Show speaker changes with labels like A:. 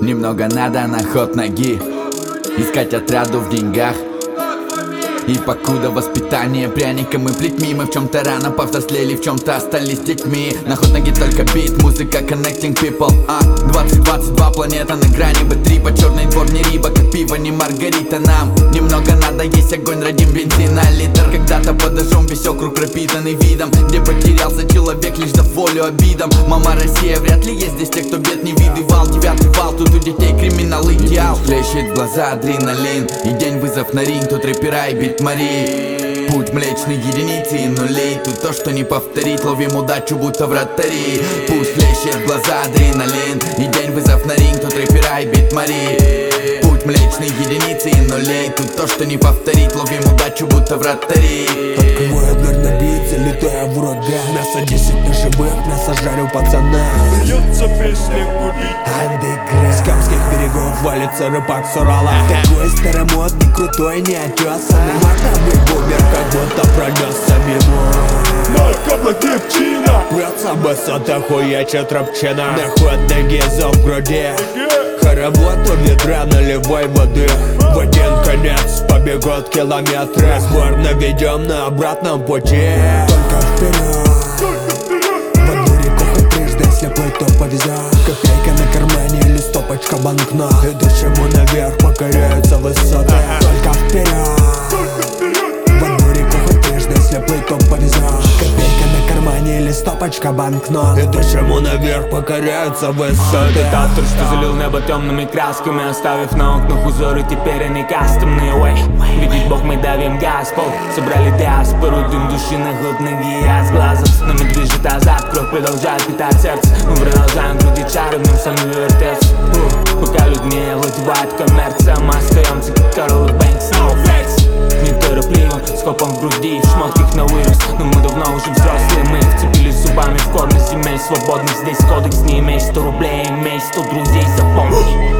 A: Немного надо на ход ноги, искать отряду в деньгах. И покуда воспитание пряником и плетьми, мы в чем-то рано повзрослели, в чем-то остались детьми. На ход ноги только бит, музыка connecting people. 2022, планета на грани Б3, черный двор не риба, как пиво не маргарита. Нам немного надо, есть огонь, родим бензин на литр. Когда-то подожжем весь округ пропитанный видом, где потерялся человек лишь за волю обидам. Мама Россия, вряд ли есть здесь те, кто бед не видывал. 9-й вал, тут у детей криминал идеал. Плещет в глаза адреналин, и день вызов на ринг, тут рэпера и бит Мари. Путь млечной единицы и нулей, тут то, что не повторить. Ловим удачу, будто вратари. Пусть плещет в глаза адреналин, и день вызов на ринг, тут рэпера и бит Мари. Путь млечной единицы и нулей, тут то, что не повторить. Ловим удачу, будто вратари.
B: Открываю дверь на бит, летая в ураган. Мясо 10 на живых, мясо жарю пацана.
C: Льется песня курить.
B: Андеграунд. С Камских берегов валится рыбак с Урала. Такой старомодный, крутой, неотесанный. Мартовый бумер, как будто пронесся мимо.
C: Наркоблокивчина.
B: Прется басота, хуячит рабчина. На ход ноги зов в груди. Хоровод у ведра наливай воды. В один конец побегут километры. Сбор наведем на обратном пути. Только вперед. В одну реку хоть трижды, если плыть, то повезет. Копейка на кармане или стопочка банкнот. Идущему наверх покоряются высоты. Только вперед. В одну реку хоть трижды, если плыть, то повезет. Копейка на кармане или стопочка банкнот. Идущему наверх покоряются высоты.
D: Тот автор, что залил небо темными красками, оставив на окнах узоры, теперь они кастомные. Видит Бог, мы давим газ, пол. Собрали диаспору, дым души на ход ноги. Я с глазом с нами движет азарт, кровь продолжает питать сердце. Мы продолжаем грудить чары, в нем сами вертеться. Пока людьми владевает коммерция, мы остаемся как Карл Бэнкс, no flex. Неторопливо, с хопом в груди, в шмотках на вырос. Но мы давно уже взрослые, мы вцепились зубами в корни земель свободных. Здесь кодекс, не имеешь 100 рублей, имеешь 100 друзей, запомни.